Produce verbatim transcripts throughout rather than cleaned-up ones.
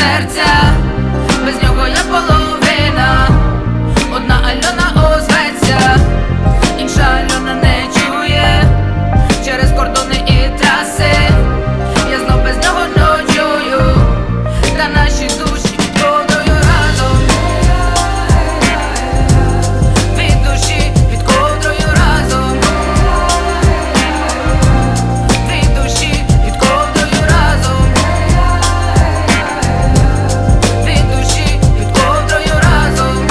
серця, без нього я половина. Одна Альона озветься, інша Альона не чує через кордони і траси. Я знов без нього ночую, та наші душі відходою разом. Від душі від ковдрою разом. Від душі від ковдрою разом. Від душі від ковдрою разом.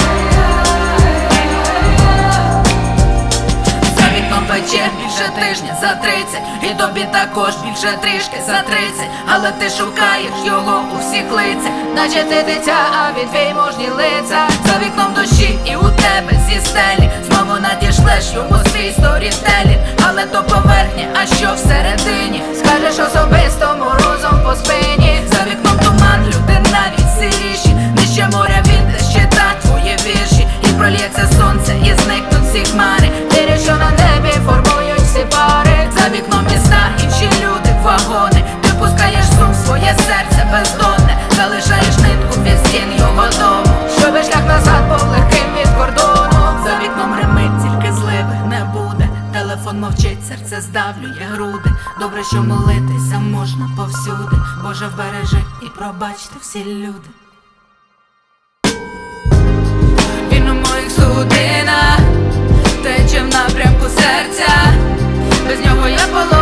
За вікном пече більше тижня за тридцять, і тобі також більше трішки за тридцять. Але ти шукаєш його у всіх лицях, наче ти дитя, а він твій мужні лиця. За вікном дощі і у тебе зі стелі знову надішлеш йому свій сторітелінг. Але то поверхня, а що всередині, скажеш особисто морозом по спині. За вікном туман, люди навіть сиріші, нижче моря він десь читать твої вірші. І прольється сонце, і зникнуть всі хмари. Вірю, що на небі формують всі пари. За вікном міста, інші люди, вагони. Ти пускаєш сум в своє серце бездонне, залишаєш нитку від стін його дому, щоби шлях назад був легким від кордону. За вікном ремить, тільки зливи не буде. Телефон мовчить, серце здавлює груди. Добре, що молитися можна повсюди. Боже, вбережи і пробачте всі люди. Він у моїх судинах тече в напрямку серця, без нього я поло.